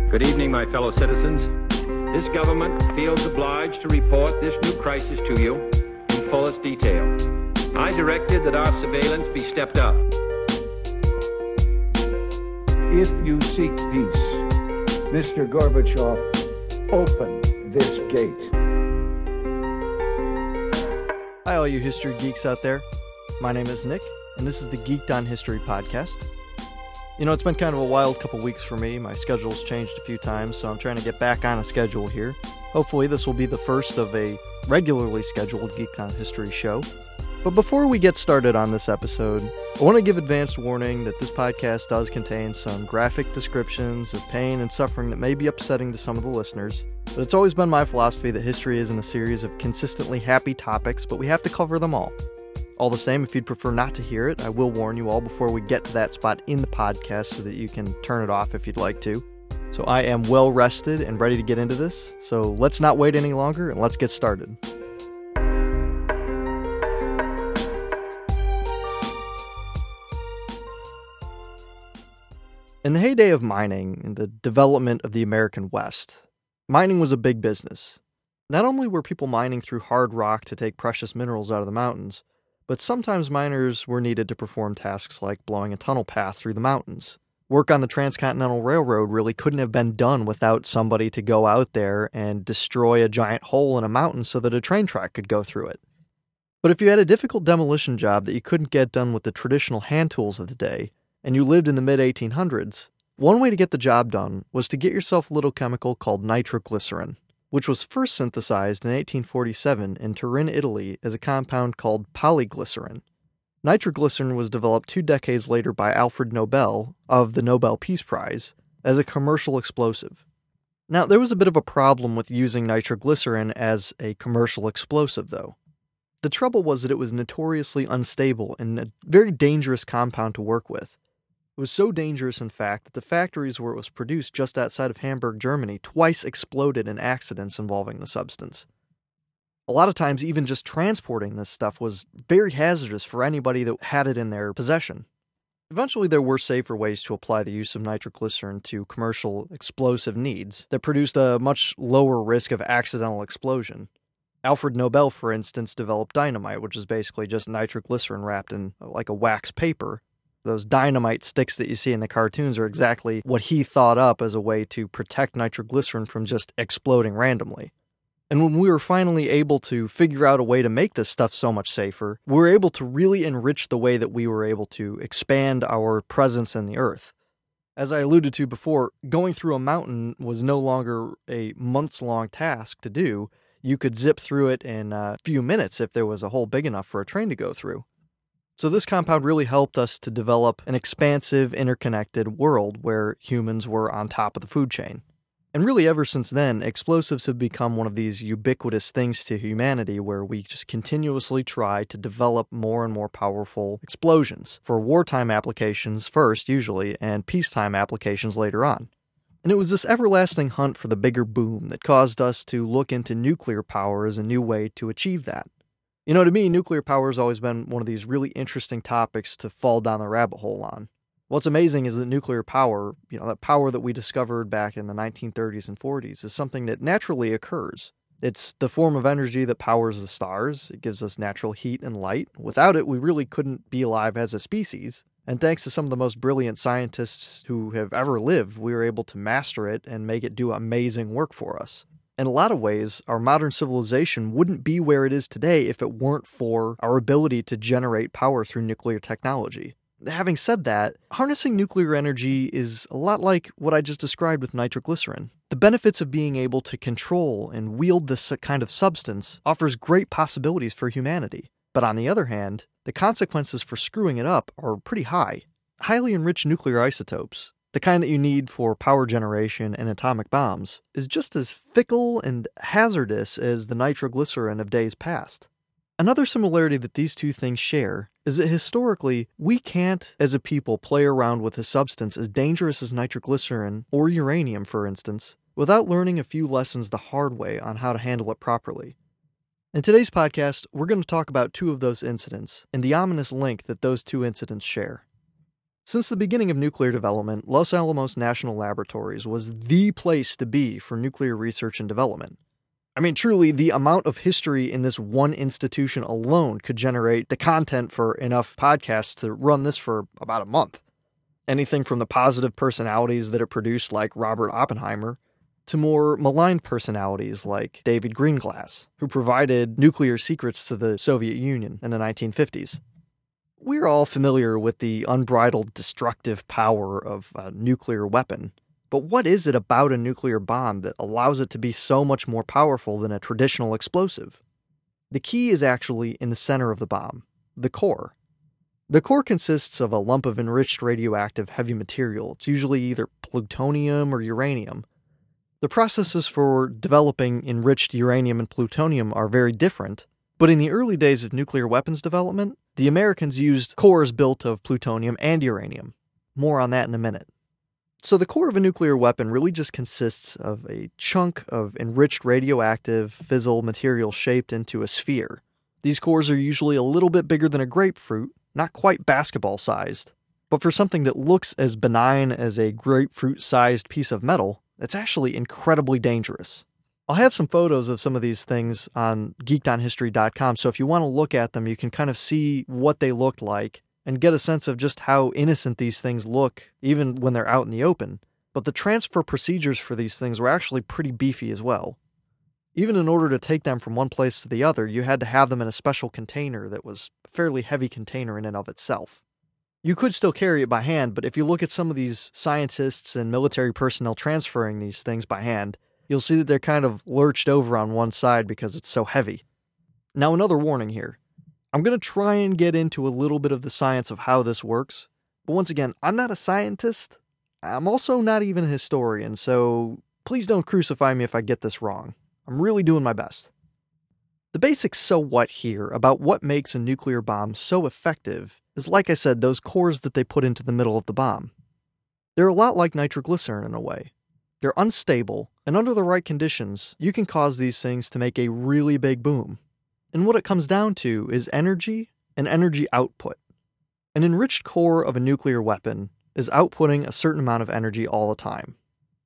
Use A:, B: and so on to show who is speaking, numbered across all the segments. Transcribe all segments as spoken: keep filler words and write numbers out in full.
A: Good evening, my fellow citizens. This government feels obliged to report this new crisis to you in fullest detail. I directed that our surveillance be stepped up.
B: If you seek peace, Mister Gorbachev, open this gate.
C: Hi, all you history geeks out there. My name is Nick, and this is the Geeked on History podcast. You know, it's been kind of a wild couple weeks for me. My schedule's changed a few times, so I'm trying to get back on a schedule here. Hopefully this will be the first of a regularly scheduled Geeked on History show. But before we get started on this episode, I want to give advanced warning that this podcast does contain some graphic descriptions of pain and suffering that may be upsetting to some of the listeners. But it's always been my philosophy that history isn't a series of consistently happy topics, but we have to cover them all. All the same, if you'd prefer not to hear it, I will warn you all before we get to that spot in the podcast so that you can turn it off if you'd like to. So I am well rested and ready to get into this, so let's not wait any longer and let's get started. In the heyday of mining and the development of the American West, mining was a big business. Not only were people mining through hard rock to take precious minerals out of the mountains, but sometimes miners were needed to perform tasks like blowing a tunnel path through the mountains. Work on the Transcontinental Railroad really couldn't have been done without somebody to go out there and destroy a giant hole in a mountain so that a train track could go through it. But if you had a difficult demolition job that you couldn't get done with the traditional hand tools of the day, and you lived in the mid eighteen hundreds, one way to get the job done was to get yourself a little chemical called nitroglycerin, which was first synthesized in eighteen forty-seven in Turin, Italy, as a compound called polyglycerin. Nitroglycerin was developed two decades later by Alfred Nobel of the Nobel Peace Prize as a commercial explosive. Now, there was a bit of a problem with using nitroglycerin as a commercial explosive, though. The trouble was that it was notoriously unstable and a very dangerous compound to work with. It was so dangerous, in fact, that the factories where it was produced just outside of Hamburg, Germany, twice exploded in accidents involving the substance. A lot of times, even just transporting this stuff was very hazardous for anybody that had it in their possession. Eventually, there were safer ways to apply the use of nitroglycerin to commercial explosive needs that produced a much lower risk of accidental explosion. Alfred Nobel, for instance, developed dynamite, which is basically just nitroglycerin wrapped in like a wax paper. Those dynamite sticks that you see in the cartoons are exactly what he thought up as a way to protect nitroglycerin from just exploding randomly. And when we were finally able to figure out a way to make this stuff so much safer, we were able to really enrich the way that we were able to expand our presence in the earth. As I alluded to before, going through a mountain was no longer a months-long task to do. You could zip through it in a few minutes if there was a hole big enough for a train to go through. So this compound really helped us to develop an expansive, interconnected world where humans were on top of the food chain. And really ever since then, explosives have become one of these ubiquitous things to humanity where we just continuously try to develop more and more powerful explosions for wartime applications first, usually, and peacetime applications later on. And it was this everlasting hunt for the bigger boom that caused us to look into nuclear power as a new way to achieve that. You know, to me, nuclear power has always been one of these really interesting topics to fall down the rabbit hole on. What's amazing is that nuclear power, you know, that power that we discovered back in the nineteen thirties and forties, is something that naturally occurs. It's the form of energy that powers the stars. It gives us natural heat and light. Without it, we really couldn't be alive as a species. And thanks to some of the most brilliant scientists who have ever lived, we were able to master it and make it do amazing work for us. In a lot of ways, our modern civilization wouldn't be where it is today if it weren't for our ability to generate power through nuclear technology. Having said that, harnessing nuclear energy is a lot like what I just described with nitroglycerin. The benefits of being able to control and wield this kind of substance offers great possibilities for humanity. But on the other hand, the consequences for screwing it up are pretty high. Highly enriched nuclear isotopes, the kind that you need for power generation and atomic bombs, is just as fickle and hazardous as the nitroglycerin of days past. Another similarity that these two things share is that historically, we can't, as a people, play around with a substance as dangerous as nitroglycerin, or uranium for instance, without learning a few lessons the hard way on how to handle it properly. In today's podcast, we're going to talk about two of those incidents and the ominous link that those two incidents share. Since the beginning of nuclear development, Los Alamos National Laboratories was the place to be for nuclear research and development. I mean, truly, the amount of history in this one institution alone could generate the content for enough podcasts to run this for about a month. Anything from the positive personalities that it produced, like Robert Oppenheimer, to more maligned personalities like David Greenglass, who provided nuclear secrets to the Soviet Union in the nineteen fifties. We're all familiar with the unbridled destructive power of a nuclear weapon, but what is it about a nuclear bomb that allows it to be so much more powerful than a traditional explosive? The key is actually in the center of the bomb, the core. The core consists of a lump of enriched radioactive heavy material. It's usually either plutonium or uranium. The processes for developing enriched uranium and plutonium are very different, but in the early days of nuclear weapons development, the Americans used cores built of plutonium and uranium. More on that in a minute. So the core of a nuclear weapon really just consists of a chunk of enriched radioactive fissile material shaped into a sphere. These cores are usually a little bit bigger than a grapefruit, not quite basketball-sized, but for something that looks as benign as a grapefruit-sized piece of metal, it's actually incredibly dangerous. I'll have some photos of some of these things on geeked on history dot com, so if you want to look at them, you can kind of see what they looked like and get a sense of just how innocent these things look, even when they're out in the open. But the transfer procedures for these things were actually pretty beefy as well. Even in order to take them from one place to the other, you had to have them in a special container that was a fairly heavy container in and of itself. You could still carry it by hand, but if you look at some of these scientists and military personnel transferring these things by hand, you'll see that they're kind of lurched over on one side because it's so heavy. Now, another warning here. I'm going to try and get into a little bit of the science of how this works, but once again, I'm not a scientist. I'm also not even a historian, so please don't crucify me if I get this wrong. I'm really doing my best. The basic so what here about what makes a nuclear bomb so effective is, like I said, those cores that they put into the middle of the bomb. They're a lot like nitroglycerin in a way. They're unstable, and under the right conditions, you can cause these things to make a really big boom. And what it comes down to is energy and energy output. An enriched core of a nuclear weapon is outputting a certain amount of energy all the time.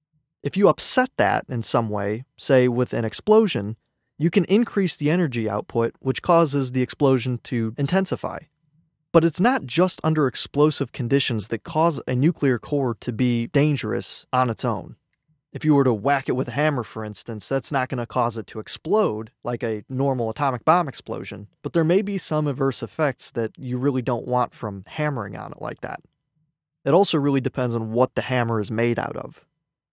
C: If you upset that in some way, say with an explosion, you can increase the energy output, which causes the explosion to intensify. But it's not just under explosive conditions that cause a nuclear core to be dangerous on its own. If you were to whack it with a hammer, for instance, that's not going to cause it to explode like a normal atomic bomb explosion, but there may be some adverse effects that you really don't want from hammering on it like that. It also really depends on what the hammer is made out of.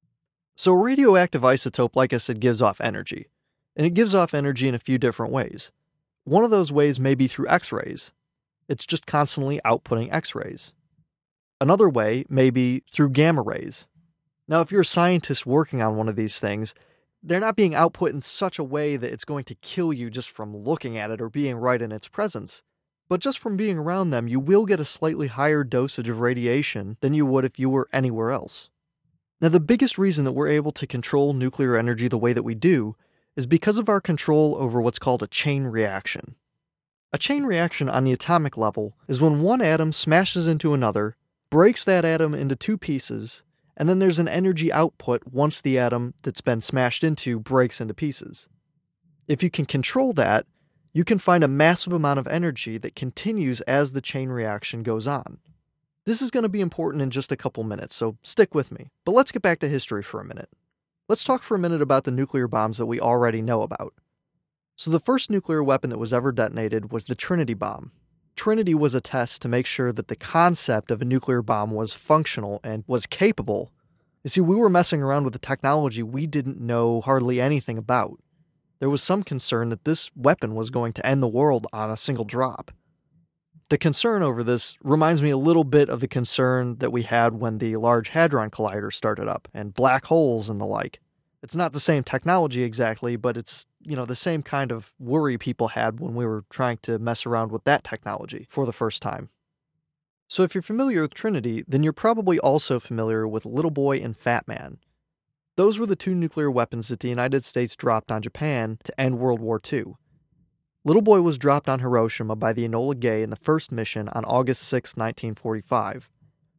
C: So a radioactive isotope, like I said, gives off energy, and it gives off energy in a few different ways. One of those ways may be through X-rays. It's just constantly outputting X-rays. Another way may be through gamma rays. Now, if you're a scientist working on one of these things, they're not being output in such a way that it's going to kill you just from looking at it or being right in its presence. But just from being around them, you will get a slightly higher dosage of radiation than you would if you were anywhere else. Now, the biggest reason that we're able to control nuclear energy the way that we do is because of our control over what's called a chain reaction. A chain reaction on the atomic level is when one atom smashes into another, breaks that atom into two pieces, and then there's an energy output once the atom that's been smashed into breaks into pieces. If you can control that, you can find a massive amount of energy that continues as the chain reaction goes on. This is going to be important in just a couple minutes, so stick with me. But let's get back to history for a minute. Let's talk for a minute about the nuclear bombs that we already know about. So the first nuclear weapon that was ever detonated was the Trinity bomb. Trinity was a test to make sure that the concept of a nuclear bomb was functional and was capable. You see, we were messing around with a technology we didn't know hardly anything about. There was some concern that this weapon was going to end the world on a single drop. The concern over this reminds me a little bit of the concern that we had when the Large Hadron Collider started up, and black holes and the like. It's not the same technology exactly, but it's, you know, the same kind of worry people had when we were trying to mess around with that technology for the first time. So if you're familiar with Trinity, then you're probably also familiar with Little Boy and Fat Man. Those were the two nuclear weapons that the United States dropped on Japan to end World War Two. Little Boy was dropped on Hiroshima by the Enola Gay in the first mission on August sixth, nineteen forty-five.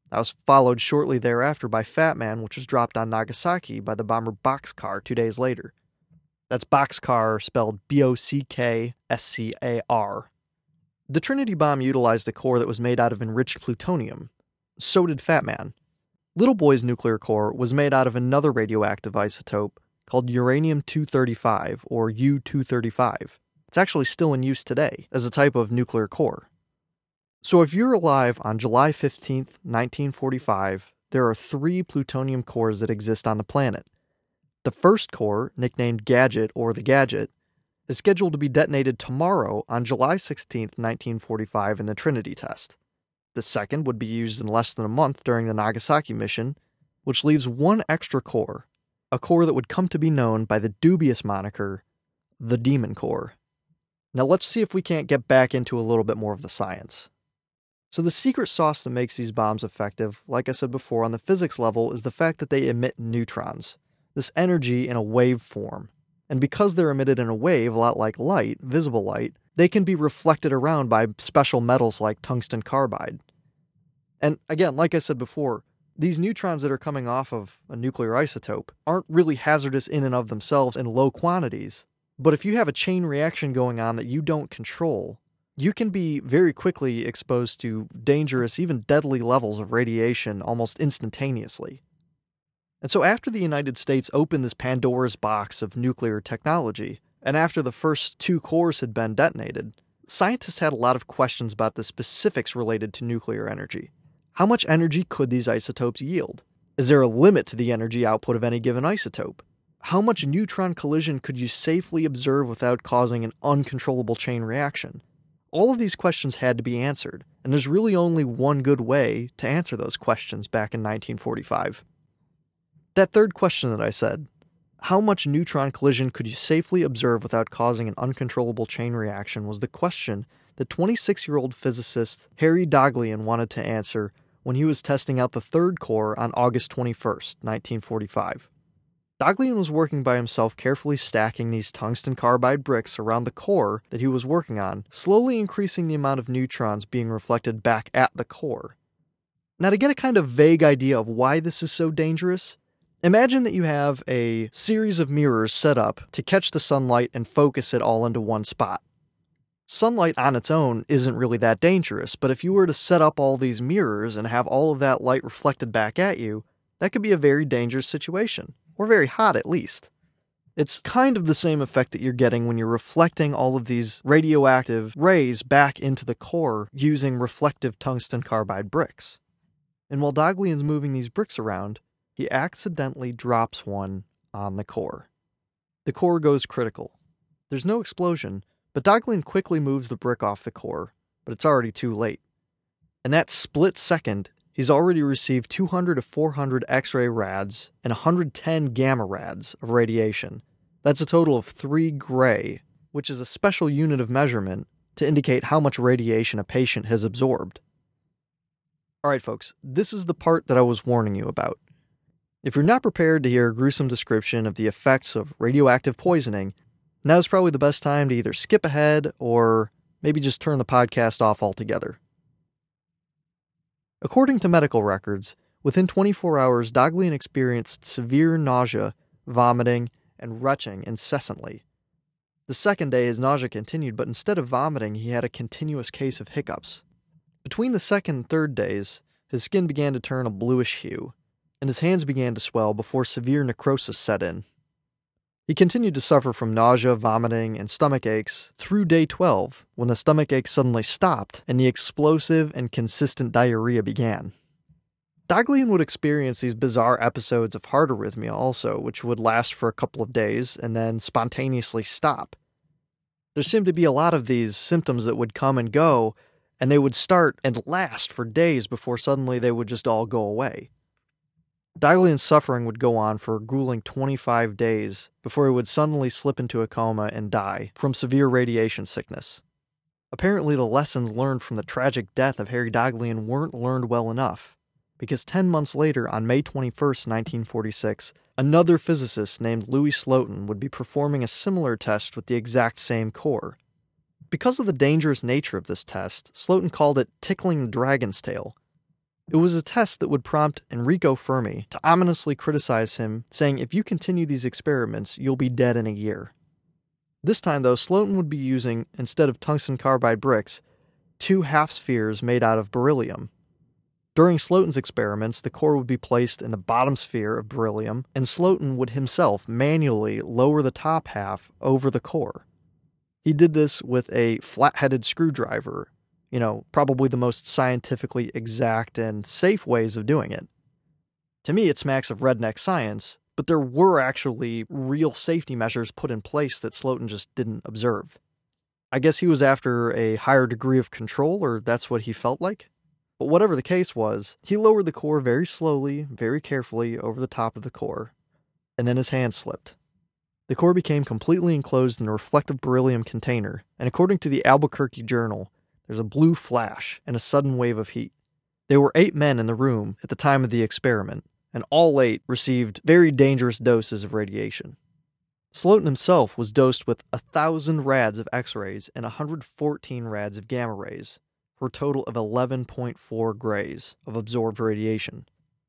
C: That was followed shortly thereafter by Fat Man, which was dropped on Nagasaki by the bomber Bockscar two days later. That's Bockscar spelled B O C K S C A R. The Trinity bomb utilized a core that was made out of enriched plutonium. So did Fat Man. Little Boy's nuclear core was made out of another radioactive isotope called uranium two thirty-five, or U two thirty-five. It's actually still in use today as a type of nuclear core. So if you're alive on July fifteenth, nineteen forty-five, there are three plutonium cores that exist on the planet. The first core, nicknamed Gadget or the Gadget, is scheduled to be detonated tomorrow on July sixteenth, nineteen forty-five in the Trinity test. The second would be used in less than a month during the Nagasaki mission, which leaves one extra core, a core that would come to be known by the dubious moniker, the Demon Core. Now let's see if we can't get back into a little bit more of the science. So the secret sauce that makes these bombs effective, like I said before on the physics level, is the fact that they emit neutrons, this energy in a wave form. And because they're emitted in a wave, a lot like light, visible light, they can be reflected around by special metals like tungsten carbide. And again, like I said before, these neutrons that are coming off of a nuclear isotope aren't really hazardous in and of themselves in low quantities. But if you have a chain reaction going on that you don't control, you can be very quickly exposed to dangerous, even deadly levels of radiation almost instantaneously. And so after the United States opened this Pandora's box of nuclear technology, and after the first two cores had been detonated, scientists had a lot of questions about the specifics related to nuclear energy. How much energy could these isotopes yield? Is there a limit to the energy output of any given isotope? How much neutron collision could you safely observe without causing an uncontrollable chain reaction? All of these questions had to be answered, and there's really only one good way to answer those questions back in nineteen forty-five. That third question that I said, how much neutron collision could you safely observe without causing an uncontrollable chain reaction, was the question that twenty-six-year-old physicist Harry Daghlian wanted to answer when he was testing out the third core on August twenty-first, nineteen forty-five. Daghlian was working by himself, carefully stacking these tungsten carbide bricks around the core that he was working on, slowly increasing the amount of neutrons being reflected back at the core. Now, to get a kind of vague idea of why this is so dangerous, imagine that you have a series of mirrors set up to catch the sunlight and focus it all into one spot. Sunlight on its own isn't really that dangerous, but if you were to set up all these mirrors and have all of that light reflected back at you, that could be a very dangerous situation. Or very hot, at least. It's kind of the same effect that you're getting when you're reflecting all of these radioactive rays back into the core using reflective tungsten carbide bricks. And while Daghlian's moving these bricks around, he accidentally drops one on the core. The core goes critical. There's no explosion, but Daghlian quickly moves the brick off the core, but it's already too late. In that split second, he's already received two hundred to four hundred X-ray rads and one hundred ten gamma rads of radiation. That's a total of three gray, which is a special unit of measurement to indicate how much radiation a patient has absorbed. Alright folks, this is the part that I was warning you about. If you're not prepared to hear a gruesome description of the effects of radioactive poisoning, now's probably the best time to either skip ahead or maybe just turn the podcast off altogether. According to medical records, within twenty-four hours, Daghlian experienced severe nausea, vomiting, and retching incessantly. The second day, his nausea continued, but instead of vomiting, he had a continuous case of hiccups. Between the second and third days, his skin began to turn a bluish hue, and his hands began to swell before severe necrosis set in. He continued to suffer from nausea, vomiting, and stomach aches through day twelve, when the stomach aches suddenly stopped and the explosive and consistent diarrhea began. Daghlian would experience these bizarre episodes of heart arrhythmia also, which would last for a couple of days and then spontaneously stop. There seemed to be a lot of these symptoms that would come and go, and they would start and last for days before suddenly they would just all go away. Daghlian's suffering would go on for a grueling twenty-five days before he would suddenly slip into a coma and die from severe radiation sickness. Apparently the lessons learned from the tragic death of Harry Daghlian weren't learned well enough, because ten months later, on May twenty-first, nineteen forty-six, another physicist named Louis Slotin would be performing a similar test with the exact same core. Because of the dangerous nature of this test, Slotin called it tickling the dragon's tail. It was a test that would prompt Enrico Fermi to ominously criticize him, saying, "If you continue these experiments, you'll be dead in a year." This time, though, Slotin would be using, instead of tungsten carbide bricks, two half-spheres made out of beryllium. During Slotin's experiments, the core would be placed in the bottom sphere of beryllium, and Slotin would himself manually lower the top half over the core. He did this with a flat-headed screwdriver, you know, probably the most scientifically exact and safe ways of doing it. To me, it smacks of redneck science, but there were actually real safety measures put in place that Slotin just didn't observe. I guess he was after a higher degree of control, or that's what he felt like. But whatever the case was, he lowered the core very slowly, very carefully over the top of the core, and then his hand slipped. The core became completely enclosed in a reflective beryllium container, and according to the Albuquerque Journal, there's a blue flash and a sudden wave of heat. There were eight men in the room at the time of the experiment, and all eight received very dangerous doses of radiation. Slotin himself was dosed with one thousand rads of X-rays and one hundred fourteen rads of gamma rays, for a total of eleven point four grays of absorbed radiation.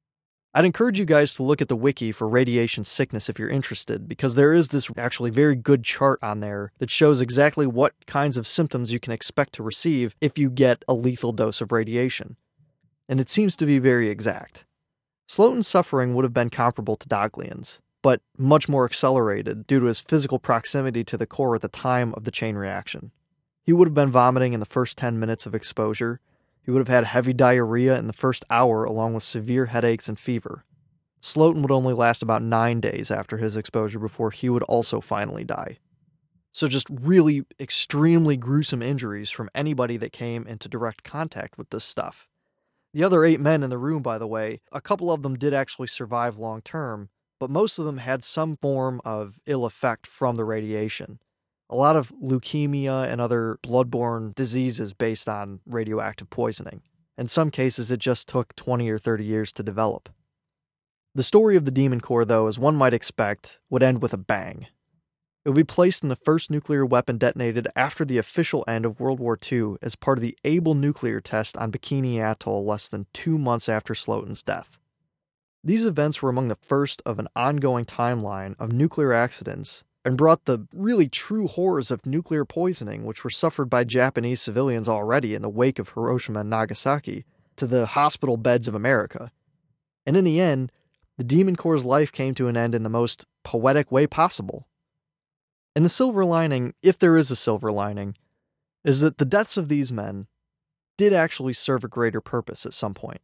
C: I'd encourage you guys to look at the wiki for radiation sickness if you're interested, because there is this actually very good chart on there that shows exactly what kinds of symptoms you can expect to receive if you get a lethal dose of radiation. And it seems to be very exact. Slotin's suffering would have been comparable to Daghlian's, but much more accelerated due to his physical proximity to the core at the time of the chain reaction. He would have been vomiting in the first ten minutes of exposure. He would have had heavy diarrhea in the first hour along with severe headaches and fever. Slotin would only last about nine days after his exposure before he would also finally die. So just really extremely gruesome injuries from anybody that came into direct contact with this stuff. The other eight men in the room, by the way, a couple of them did actually survive long term, but most of them had some form of ill effect from the radiation. A lot of leukemia and other bloodborne diseases based on radioactive poisoning. In some cases, it just took twenty or thirty years to develop. The story of the Demon Core, though, as one might expect, would end with a bang. It would be placed in the first nuclear weapon detonated after the official end of World War Two as part of the Able nuclear test on Bikini Atoll less than two months after Slotin's death. These events were among the first of an ongoing timeline of nuclear accidents and brought the really true horrors of nuclear poisoning, which were suffered by Japanese civilians already in the wake of Hiroshima and Nagasaki, to the hospital beds of America. And in the end, the Demon Core's life came to an end in the most poetic way possible. And the silver lining, if there is a silver lining, is that the deaths of these men did actually serve a greater purpose at some point.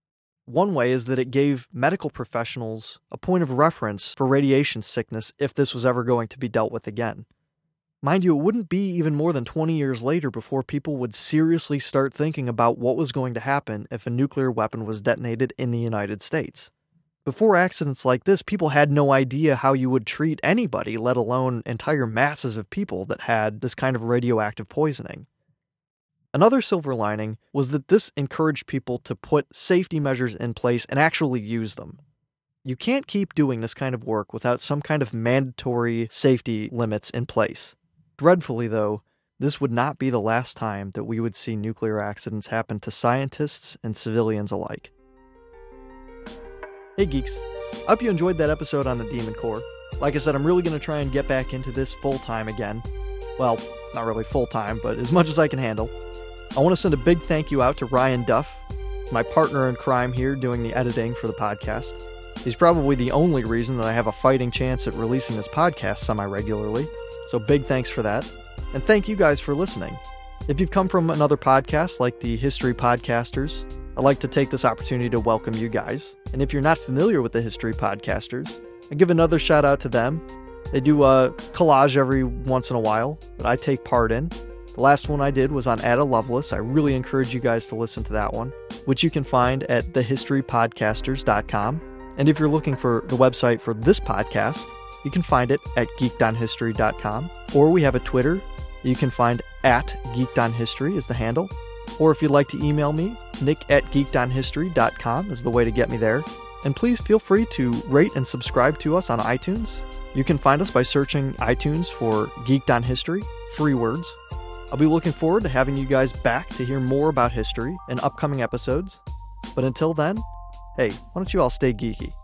C: One way is that it gave medical professionals a point of reference for radiation sickness if this was ever going to be dealt with again. Mind you, it wouldn't be even more than twenty years later before people would seriously start thinking about what was going to happen if a nuclear weapon was detonated in the United States. Before accidents like this, people had no idea how you would treat anybody, let alone entire masses of people that had this kind of radioactive poisoning. Another silver lining was that this encouraged people to put safety measures in place and actually use them. You can't keep doing this kind of work without some kind of mandatory safety limits in place. Dreadfully, though, this would not be the last time that we would see nuclear accidents happen to scientists and civilians alike. Hey geeks, I hope you enjoyed that episode on the Demon Core. Like I said, I'm really going to try and get back into this full-time again. Well, not really full-time, but as much as I can handle. I want to send a big thank you out to Ryan Duff, my partner in crime here doing the editing for the podcast. He's probably the only reason that I have a fighting chance at releasing this podcast semi-regularly, so big thanks for that. And thank you guys for listening. If you've come from another podcast like the History Podcasters, I'd like to take this opportunity to welcome you guys. And if you're not familiar with the History Podcasters, I give another shout out to them. They do a collage every once in a while that I take part in. The last one I did was on Ada Lovelace. I really encourage you guys to listen to that one, which you can find at the history podcasters dot com. And if you're looking for the website for this podcast, you can find it at geeked on history dot com. Or we have a Twitter you can find at geekedonhistory is the handle. Or if you'd like to email me, nick at geeked on history dot com is the way to get me there. And please feel free to rate and subscribe to us on iTunes. You can find us by searching iTunes for Geeked on History, three words. I'll be looking forward to having you guys back to hear more about history in upcoming episodes. But until then, hey, why don't you all stay geeky?